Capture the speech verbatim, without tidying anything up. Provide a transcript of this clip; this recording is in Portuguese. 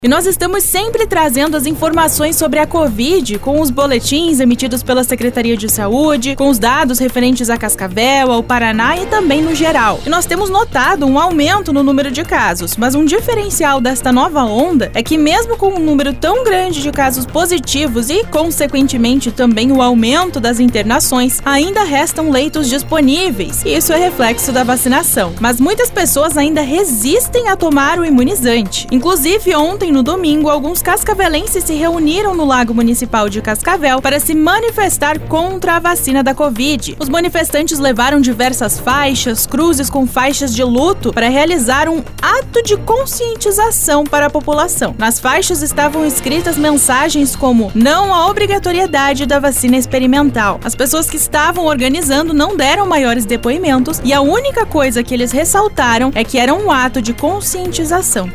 E nós estamos sempre trazendo as informações sobre a Covid, com os boletins emitidos pela Secretaria de Saúde, com os dados referentes a Cascavel, ao Paraná e também no geral. E nós temos notado um aumento no número de casos, mas um diferencial desta nova onda é que mesmo com um número tão grande de casos positivos e, consequentemente, também o aumento das internações, ainda restam leitos disponíveis. E isso é reflexo da vacinação. Mas muitas pessoas ainda resistem a tomar o imunizante. Inclusive, ontem, no domingo, alguns cascavelenses se reuniram no Lago Municipal de Cascavel para se manifestar contra a vacina da Covid. Os manifestantes levaram diversas faixas, cruzes com faixas de luto para realizar um ato de conscientização para a população. Nas faixas estavam escritas mensagens como "não à obrigatoriedade da vacina experimental". As pessoas que estavam organizando não deram maiores depoimentos e a única coisa que eles ressaltaram é que era um ato de conscientização.